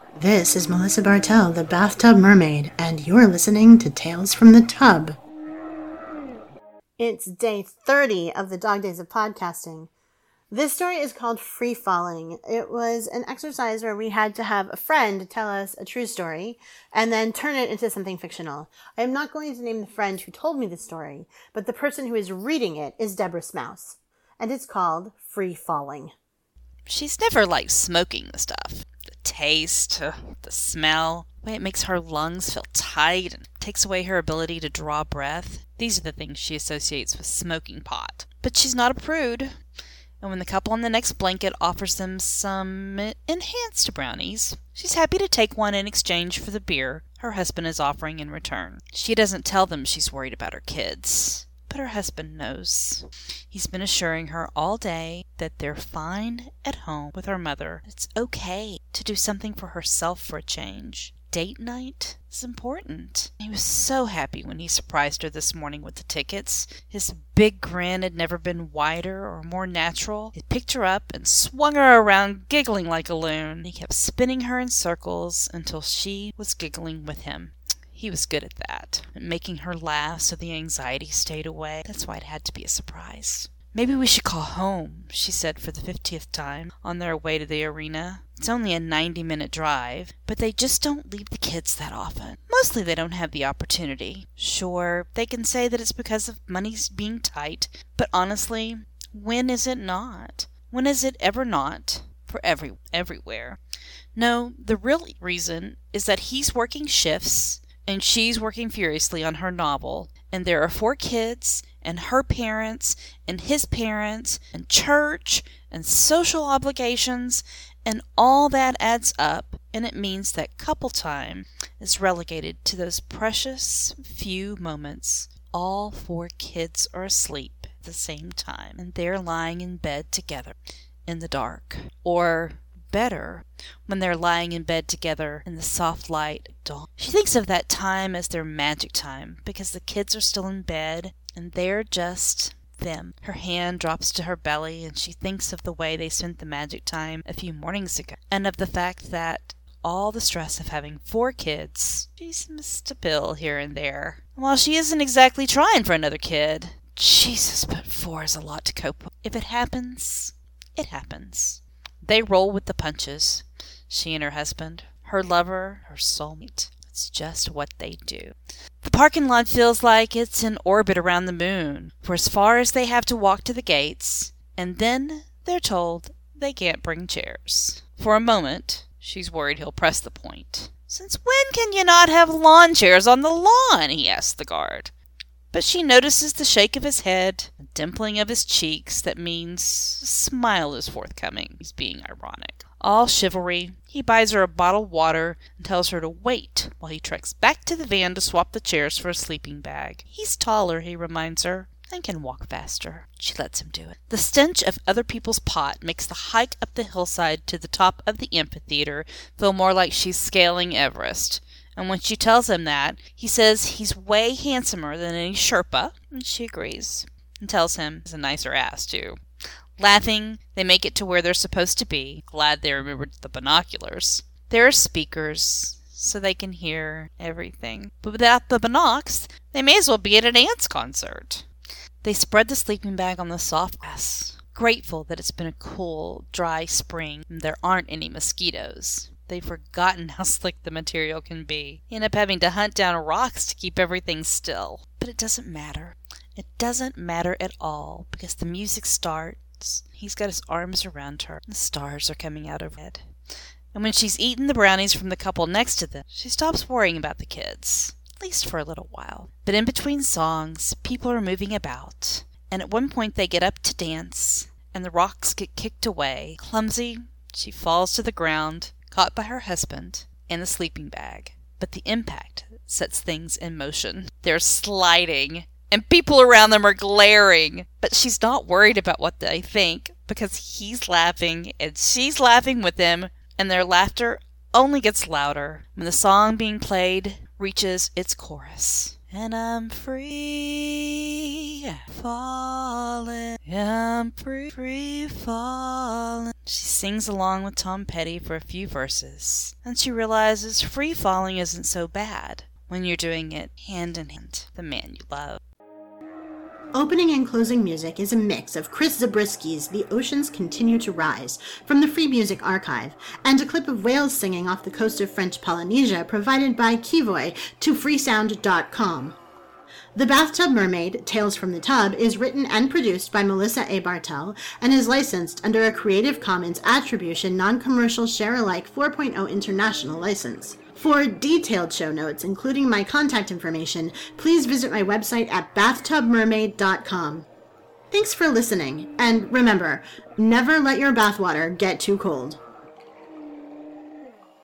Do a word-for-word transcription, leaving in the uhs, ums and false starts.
This is Melissa Bartell, the Bathtub Mermaid, and you're listening to Tales from the Tub. It's day thirty of the Dog Days of Podcasting. This story is called Free Falling. It was an exercise where we had to have a friend tell us a true story and then turn it into something fictional. I am not going to name the friend who told me the story, but the person who is reading it is Deborah Smouse, and it's called Free Falling. She's never liked smoking the stuff. The taste, uh, the smell, the way it makes her lungs feel tight and takes away her ability to draw breath. These are the things she associates with smoking pot. But she's not a prude. And when the couple on the next blanket offers them some enhanced brownies, she's happy to take one in exchange for the beer her husband is offering in return. She doesn't tell them she's worried about her kids, but her husband knows. He's been assuring her all day that they're fine at home with her mother. It's okay to do something for herself for a change. Date night is important. He was so happy when he surprised her this morning with the tickets. His big grin had never been wider or more natural. He picked her up and swung her around, giggling like a loon. He kept spinning her in circles until she was giggling with him. He was good at that, at making her laugh so the anxiety stayed away. That's why it had to be a surprise. "Maybe we should call home," she said for the fiftieth time on their way to the arena. It's only a ninety-minute drive, but they just don't leave the kids that often. Mostly they don't have the opportunity. Sure, they can say that it's because of money's being tight, but honestly, when is it not? When is it ever not? For every everywhere. No, the real reason is that he's working shifts, and she's working furiously on her novel, and there are four kids, and her parents, and his parents, and church, and social obligations, and all that adds up, and it means that couple time is relegated to those precious few moments. All four kids are asleep at the same time, and they're lying in bed together in the dark. Or better, when they're lying in bed together in the soft light of dawn. She thinks of that time as their magic time, because the kids are still in bed, and they're just them. Her hand drops to her belly, and she thinks of the way they spent the magic time a few mornings ago, and of the fact that all the stress of having four kids, she's missed a pill here and there. While she isn't exactly trying for another kid, Jesus, but four is a lot to cope with. If it happens, it happens. They roll with the punches, she and her husband, her lover, her soulmate. It's just what they do. The parking lot feels like it's in orbit around the moon, for as far as they have to walk to the gates, and then they're told they can't bring chairs. For a moment, she's worried he'll press the point. "Since when can you not have lawn chairs on the lawn?" he asks the guard. But she notices the shake of his head, the dimpling of his cheeks that means a smile is forthcoming. He's being ironic. All chivalry, he buys her a bottle of water and tells her to wait while he treks back to the van to swap the chairs for a sleeping bag. He's taller, he reminds her, and can walk faster. She lets him do it. The stench of other people's pot makes the hike up the hillside to the top of the amphitheater feel more like she's scaling Everest. And when she tells him that, he says he's way handsomer than any Sherpa, and she agrees, and tells him he's a nicer ass, too. Laughing, they make it to where they're supposed to be, glad they remembered the binoculars. There are speakers, so they can hear everything. But without the binocs, they may as well be at an ants concert. They spread the sleeping bag on the soft grass, grateful that it's been a cool, dry spring and there aren't any mosquitoes. They've forgotten how slick the material can be. You end up having to hunt down rocks to keep everything still. But it doesn't matter. It doesn't matter at all, because the music starts. He's got his arms around her. The stars are coming out of her head. And when she's eaten the brownies from the couple next to them, she stops worrying about the kids, at least for a little while. But in between songs, people are moving about. And at one point they get up to dance, and the rocks get kicked away. Clumsy, she falls to the ground, caught by her husband and the sleeping bag. But the impact sets things in motion. They're sliding, and people around them are glaring. But she's not worried about what they think, because he's laughing, and she's laughing with him, and their laughter only gets louder when the song being played reaches its chorus. And I'm free falling. I'm free, free falling. She sings along with Tom Petty for a few verses, and she realizes free falling isn't so bad when you're doing it hand in hand with the man you love. Opening and closing music is a mix of Chris Zabrisky's The Oceans Continue to Rise from the Free Music Archive, and a clip of whales singing off the coast of French Polynesia provided by Kivoy to freesound dot com. The Bathtub Mermaid, Tales from the Tub, is written and produced by Melissa A. Bartel and is licensed under a Creative Commons Attribution Non-Commercial Share-alike four point oh International License. For detailed show notes, including my contact information, please visit my website at bathtub mermaid dot com. Thanks for listening, and remember, never let your bathwater get too cold.